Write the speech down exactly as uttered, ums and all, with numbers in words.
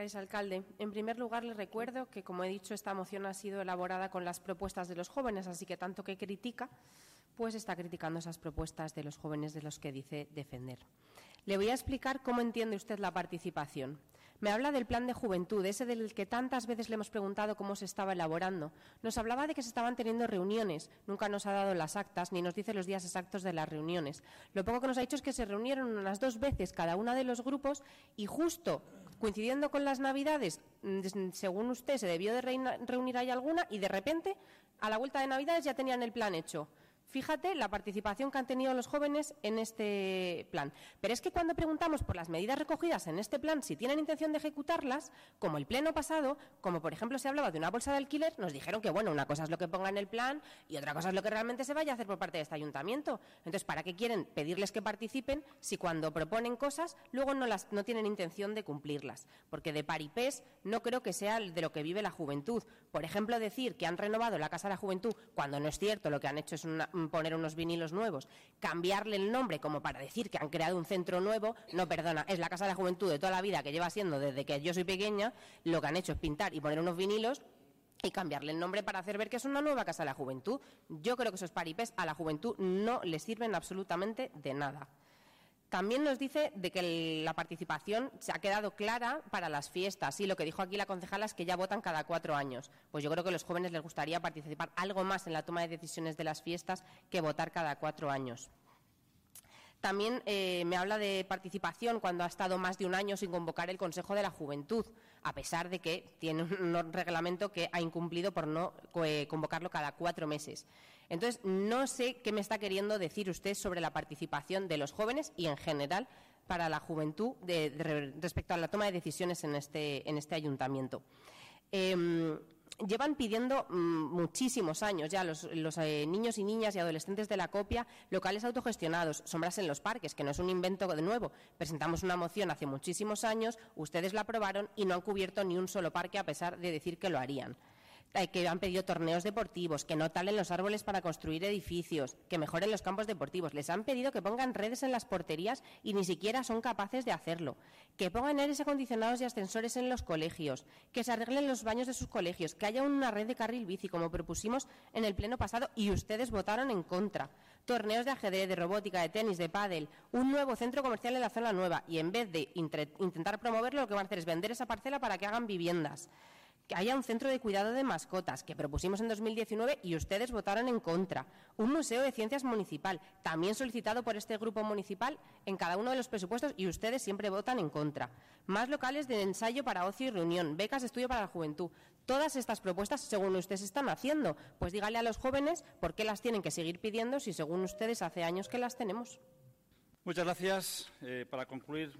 Gracias, alcalde. En primer lugar, le recuerdo que, como he dicho, esta moción ha sido elaborada con las propuestas de los jóvenes, así que tanto que critica, pues está criticando esas propuestas de los jóvenes de los que dice defender. Le voy a explicar cómo entiende usted la participación. Me habla del plan de juventud, ese del que tantas veces le hemos preguntado cómo se estaba elaborando. Nos hablaba de que se estaban teniendo reuniones, nunca nos ha dado las actas ni nos dice los días exactos de las reuniones. Lo poco que nos ha dicho es que se reunieron unas dos veces cada una de los grupos y justo coincidiendo con las Navidades, según usted, se debió de reunir ahí alguna y de repente, a la vuelta de Navidades ya tenían el plan hecho. Fíjate la participación que han tenido los jóvenes en este plan. Pero es que cuando preguntamos por las medidas recogidas en este plan, si tienen intención de ejecutarlas, como el pleno pasado, como por ejemplo se hablaba de una bolsa de alquiler, nos dijeron que bueno, una cosa es lo que ponga en el plan y otra cosa es lo que realmente se vaya a hacer por parte de este ayuntamiento. Entonces, ¿para qué quieren pedirles que participen si cuando proponen cosas luego no, las, no tienen intención de cumplirlas? Porque de paripés no creo que sea de lo que vive la juventud. Por ejemplo, decir que han renovado la Casa de la Juventud cuando no es cierto, lo que han hecho es una poner unos vinilos nuevos, cambiarle el nombre como para decir que han creado un centro nuevo, no, perdona, es la Casa de la Juventud de toda la vida que lleva siendo desde que yo soy pequeña, lo que han hecho es pintar y poner unos vinilos y cambiarle el nombre para hacer ver que es una nueva Casa de la Juventud. Yo creo que esos paripés a la juventud no les sirven absolutamente de nada. También nos dice de que la participación se ha quedado clara para las fiestas. Y lo que dijo aquí la concejala es que ya votan cada cuatro años. Pues yo creo que a los jóvenes les gustaría participar algo más en la toma de decisiones de las fiestas que votar cada cuatro años. También eh, me habla de participación cuando ha estado más de un año sin convocar el Consejo de la Juventud, a pesar de que tiene un reglamento que ha incumplido por no eh, convocarlo cada cuatro meses. Entonces, no sé qué me está queriendo decir usted sobre la participación de los jóvenes y, en general, para la juventud de, de, respecto a la toma de decisiones en este, en este ayuntamiento. Eh, Llevan pidiendo mmm, muchísimos años ya los, los eh, niños y niñas y adolescentes de la copia locales autogestionados, sombras en los parques, que no es un invento de nuevo. Presentamos una moción hace muchísimos años, ustedes la aprobaron y no han cubierto ni un solo parque a pesar de decir que lo harían. Que han pedido torneos deportivos, que no talen los árboles para construir edificios, que mejoren los campos deportivos. Les han pedido que pongan redes en las porterías y ni siquiera son capaces de hacerlo. Que pongan aires acondicionados y ascensores en los colegios, que se arreglen los baños de sus colegios, que haya una red de carril bici, como propusimos en el pleno pasado y ustedes votaron en contra. Torneos de ajedrez, de robótica, de tenis, de pádel, un nuevo centro comercial en la zona nueva y en vez de intentar promoverlo, lo que van a hacer es vender esa parcela para que hagan viviendas. Que haya un centro de cuidado de mascotas, que propusimos en dos mil diecinueve y ustedes votaron en contra. Un museo de ciencias municipal, también solicitado por este grupo municipal en cada uno de los presupuestos y ustedes siempre votan en contra. Más locales de ensayo para ocio y reunión, becas de estudio para la juventud. Todas estas propuestas, según ustedes, están haciendo. Pues dígale a los jóvenes por qué las tienen que seguir pidiendo si, según ustedes, hace años que las tenemos. Muchas gracias. Eh, para concluir,